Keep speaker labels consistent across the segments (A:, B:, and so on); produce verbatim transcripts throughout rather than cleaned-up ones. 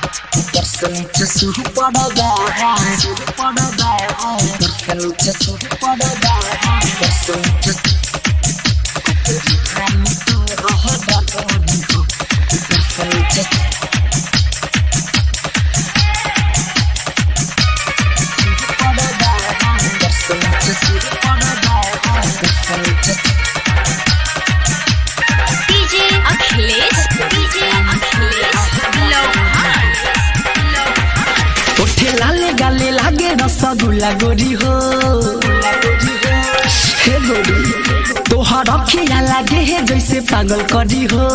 A: Percent super bad, super bad. Percent super bad, percent. I'm too hot, percent.
B: गाले लागे रसगुल्ला गोरी हो हे गोरी तोहर अखिया लागे है जैसे पागल करी हो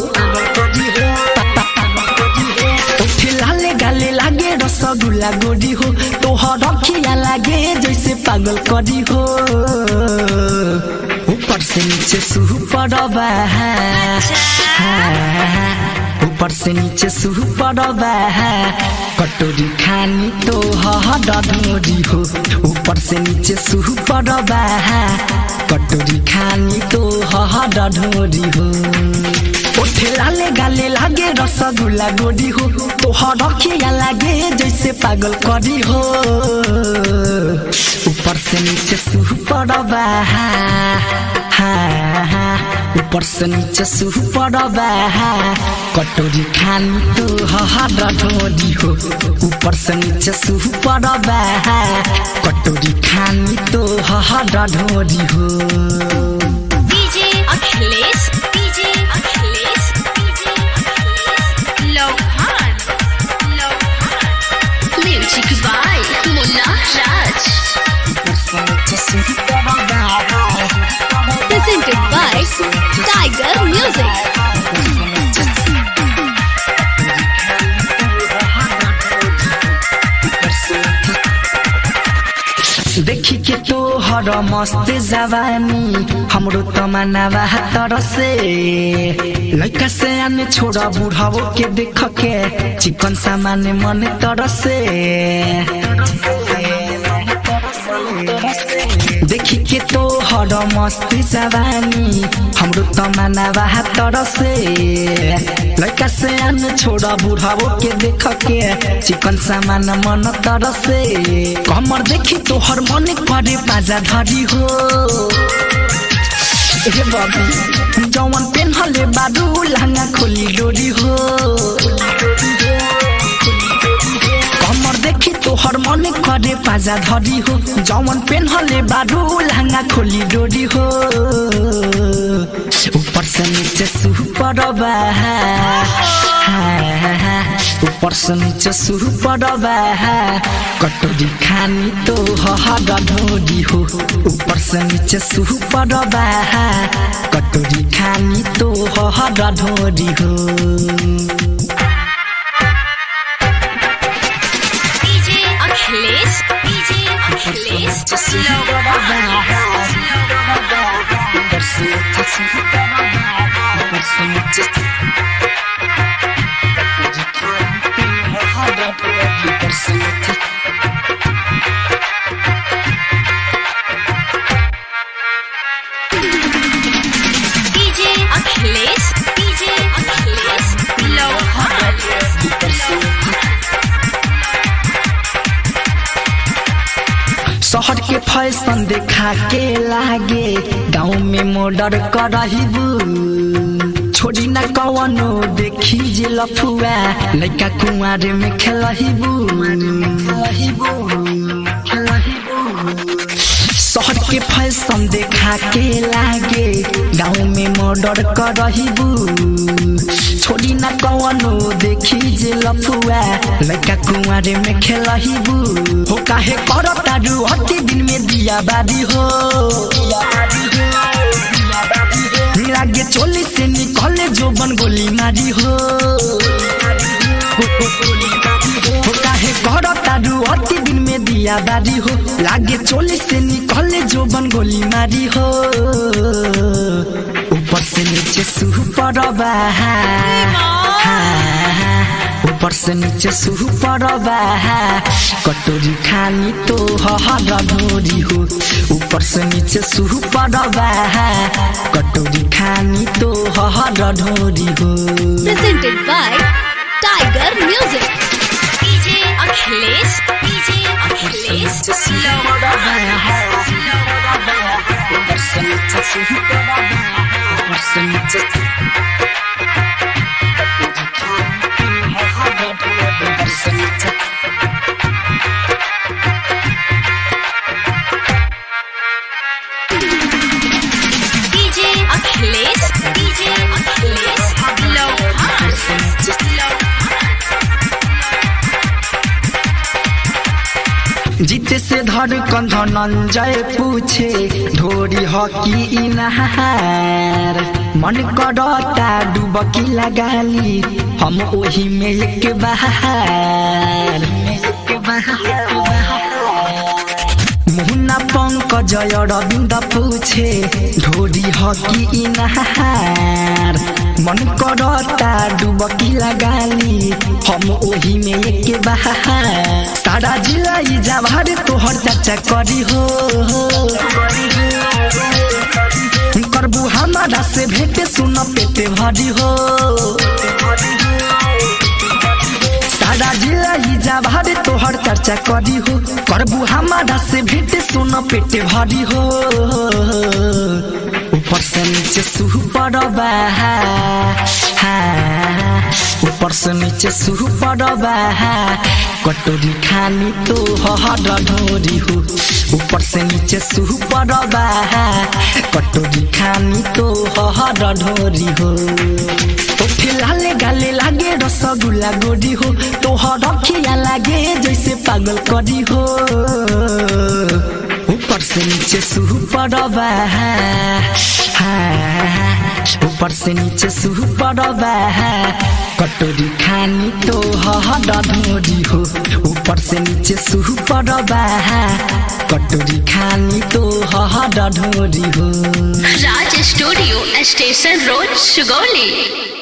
B: ओठे लाले गाले लागे रसगुल्ला गोरी हो तोहर अखिया लागे जैसे पागल करी हो ऊपर से नीचे सुपर बा ऊपर से नीचे सुपर बा कटोरी खानी तो हडोरी हो ऊपर से नीचे सुपर बा कटोरी खानी तो हडोरी हो ओठे लाले गाले लागे रसगुल्ला गोरी हो तो हरखिया लागे जैसे पागल करी हो ऊपर से नीचे सुपर बा ऊपर से नीचे सुपर बा कटोरी खानी तो हडोरी हो ऊपर से नीचे सुपर बा कटोरी खानी तो हडोरी हो
C: DJ Akhilesh DJ Akhilesh DJ Akhilesh Lohan Lohan music by Munna Raj presented by Tiger Music.
B: देखी के तो हर मस्त जवानी हमरो तमन्ना तर से लड़का से आने छोड़ा बुढ़ावो के देख के चिकन सामान मन तर से देखी के तो हर मस्त जवानी हमरो तमन्ना तर से लड़का से आने छोड़ा बुढ़ावो के देख के चिकन सामान मन तर से कमर देखी तो हर मन करे पाजा धरी हो ए बाबू जवान पेन्हले बाडू लहंगा खोली डोरी हो कमर देखी तो हर मन करे पाजा धरी हो जवान पेन्हले बाडू लहंगा खोली डोरी हो ऊपर से नीचे सुपर बा ऊपर से नीचे सुपर बा कटोरी खानी तो हडोरी हो ऊपर से नीचे सुपर बा कटोरी खानी तो हडोरी हो
C: DJ Akhilesh DJ Akhilesh DJ Akhilesh DJ Akhilesh Lohan
B: शहर के फैशन देखा के लागे गाँव में मर्डर करहिबू छोड़ी न कवनो देखी जे लफुआ लड़का कुंवार में खेलहिबू शहर के फैशन देखा के लागे गाँव में मर्डर करहिबू छोड़ी न कवनो देखी जे लफुआ लड़का कुंवार में खेलहिबू हो काहे करता रू अति दिन में दिया बादी हो लागे चोली से निकले जो बन गोली मारी हो हो काहे करता रू अति दिन में दिया बादी हो लागे चोली से निकले जो बन गोली मारी हो ऊपर से नीचे सुपर बा ऊपर से नीचे सुपर बा कटोरी खानी तो हडोरी हो ऊपर से नीचे सुपर बा कटोरी खानी तो हडोरी हो
C: presented by Tiger Music.
A: नीचे ऊपर से नीचे
C: डीजे अखिलेश डीजे अखिलेश लोहार
B: जीते से धड़कन धनंजय पूछे ढोरी हकी इनहार मन करता डुबकी लगाली हम ओही में एक बहार मुन्ना पंकज अरविंद पूछे ढोरी हकी इनहार मन करता डुबकी लगाली हम ओही में एक बहार सारा जिला इजाबार तोहर चर्चा करी हो करबू हमारा से भेटे सुन पेटे भरी हो सारा जिला इजाबार तोहर चर्चा करी हो करबू हमारा से भेटे सुन पेटे भरी हो ऊपर से नीचे सुह पड़बा ऊपर से नीचे सुह पड़बा कटोरी खानी तो हर ढोरी हो ऊपर से नीचे सुह पड़बा कटोरी खानी तो हर ढोरी हो लाले गाले लागे रसगुल्ला गोरी हो तोहर अखिया लागे जैसे पागल करी हो ऊपर से नीचे सुह पड़बा ऊपर से नीचे सुह पड़बा कटोरी खानी तो हर ढोरी हो ऊपर से नीचे सुह पड़बा कटोरी खानी तो हर ढोरी हो
C: Raj studio station road Sugauli.